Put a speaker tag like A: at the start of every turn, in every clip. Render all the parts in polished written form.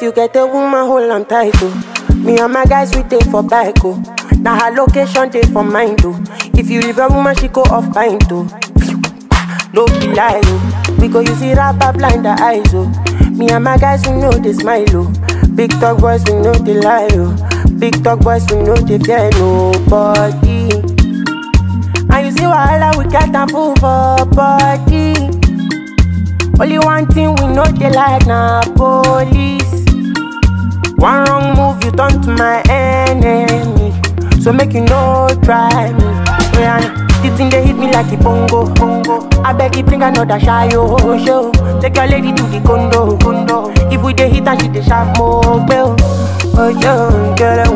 A: you get a woman, hold on tight, oh. Me and my guys, we take for bike, oh. Now her location, take for mine, oh. If you leave a woman, she go off pint, oh. No be lie, oh. We go use it up, blind the eyes, oh. Me and my guys, we know they smile, oh. Big talk boys, we know they lie, oh. Big talk boys, we know they fear nobody. And you see wahala, we got a fool for body. Only one thing we know they like, na police. One wrong move, you turn to my enemy. So make you no try me. The thing they hit me like a bongo. I beg you bring another shy show. Take your lady to the condo. If we dey hit and she dey sharp more bell. Oh yo, get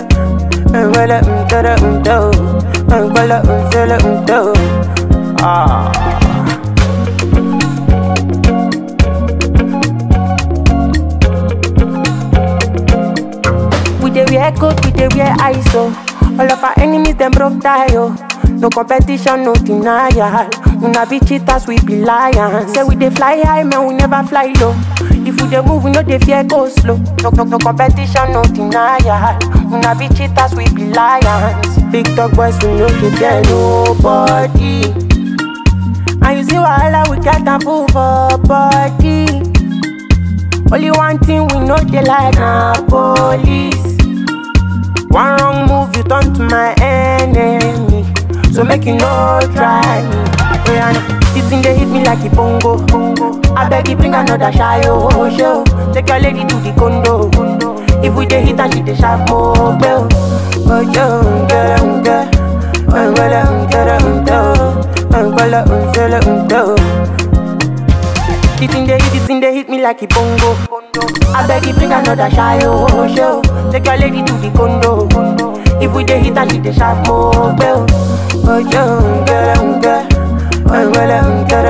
A: We dey wear coat, we dey wear ISO. All of our enemies them broke tie, oh. No competition, no denial. We not be cheaters, we be lions. Say we dey fly high, man, we never fly low. If we dey move, we know they fear go slow. No competition, no denial. We not be cheaters, we be lions. Big talk boys, we know they fear nobody. And you see wahala, we got a fool for body. Only one thing we know they like, na police. One wrong move, you turn to my enemy. So make you no try me. This thing they hit me like a bongo. I beg you bring another shy show. Take your lady to the condo. If we dey hit and she dey sharp more bell. Oh yo, The thing they hit me like a bongo. I beg you bring another shy show. Take your lady to the condo. If we dey hit and she dey sharp more bell. Oh yo,